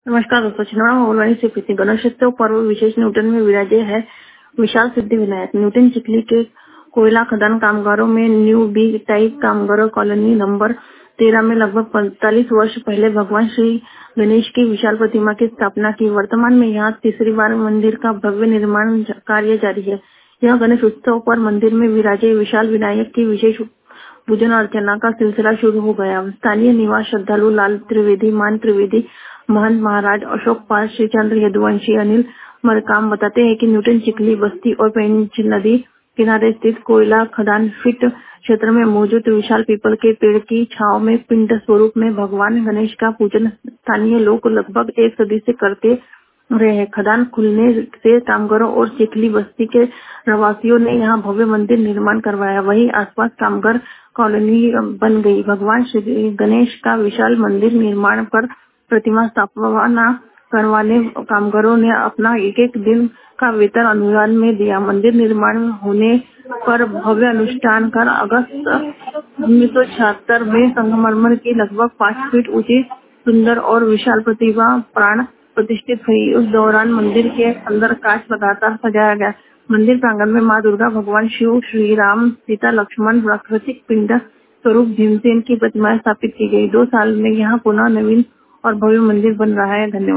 नमस्कार दोस्तों, छिंदवाड़ा मोबाइल से प्रीति। गणेशोत्सव पर्व विशेष न्यूटन में विराजे है विशाल सिद्धि विनायक। न्यूटन चिखली के कोयला खदान कामगारों में न्यू बी टाइप कामगारों कॉलोनी नंबर 13 में लगभग 45 वर्ष पहले भगवान श्री गणेश की विशाल प्रतिमा की स्थापना की। वर्तमान में यहाँ तीसरी बार मंदिर का भव्य निर्माण कार्य जारी है। यह गणेश उत्सव पर मंदिर में विराजे विशाल विनायक की विशेष पूजन अर्चना का सिलसिला शुरू हो गया। स्थानीय निवास श्रद्धालु लाल त्रिवेदी, मान त्रिवेदी, महंत महाराज अशोक पाल, श्रीचंद्र यदुवंशी, अनिल मरकाम बताते हैं कि न्यूटन चिखली बस्ती और पेंच नदी किनारे स्थित कोयला खदान फिट क्षेत्र में मौजूद विशाल पीपल के पेड़ की छांव में पिंड स्वरूप में भगवान गणेश का पूजन स्थानीय लोग लगभग एक सदी से करते रहे हैं। खदान खुलने से कामगारों और चिखली बस्ती के रहवासियों ने यहाँ भव्य मंदिर निर्माण करवाया। वहीं आसपास कामगार कॉलोनी बन गई। भगवान श्री गणेश का विशाल मंदिर निर्माण पर प्रतिमा स्थापना करवाने कामगारों ने अपना एक दिन का वेतन अनुदान में दिया। मंदिर निर्माण होने पर भव्य अनुष्ठान कर अगस्त 1976 में संगमरमर की लगभग 5 फीट ऊंची सुंदर और विशाल प्रतिमा प्राण प्रतिष्ठित हुई। उस दौरान मंदिर के अंदर कांच लगातार सजाया गया। मंदिर प्रांगण में माँ दुर्गा, भगवान शिव, श्री राम, सीता, लक्ष्मण, प्राकृतिक पिंड स्वरूप भीमसेन की प्रतिमाएं स्थापित की गई। 2 साल में यहाँ पुनः नवीन और भव्य मंदिर बन रहा है। धन्यवाद।